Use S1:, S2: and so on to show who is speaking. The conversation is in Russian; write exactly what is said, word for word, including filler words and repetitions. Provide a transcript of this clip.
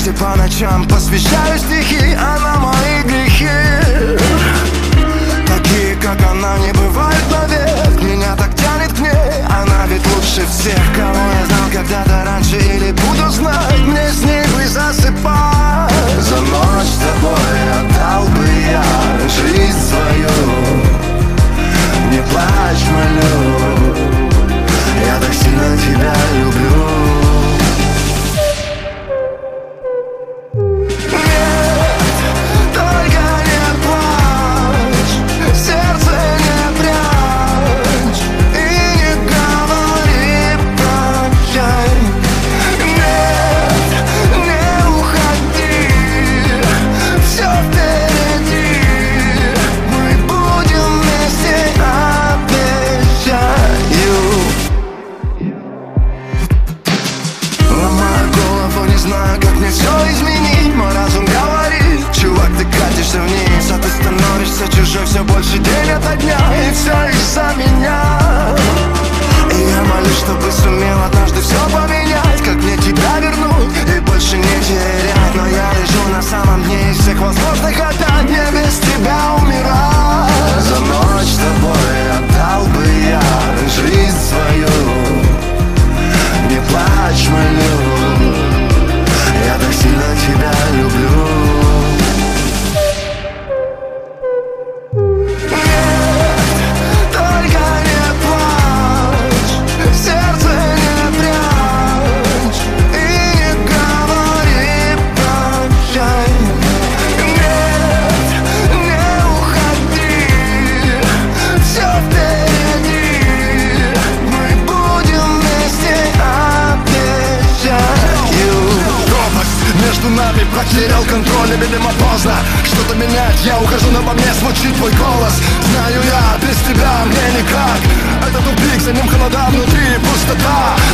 S1: кровати по ночам посвящаю стихи, а на мои грехи. Такие, как она, не бывают навек. Меня так тянет к ней, она ведь лучше всех, кого я знал когда-то раньше или буду знать. Мне с ней бы засыпать. За ночь с тобой отдал бы я жизнь свою. Не плачь, молю, я так сильно тебя люблю. Чужой все больше день ото дня, и все из-за меня. И я молюсь, чтобы сумел однажды все поменять, как мне тебя вернуть и больше не терять. Но я лежу на самом дне из всех возможных опять, мне без тебя умирать. За ночь с тобой отдал бы я жизнь свою. Не плачь, молю, я так сильно тебя люблю. Потерял контроль, и, видимо, поздно что-то менять, я ухожу, но во мне звучит твой голос. Знаю я, без тебя мне никак. Это тупик, за ним холода, внутри пустота.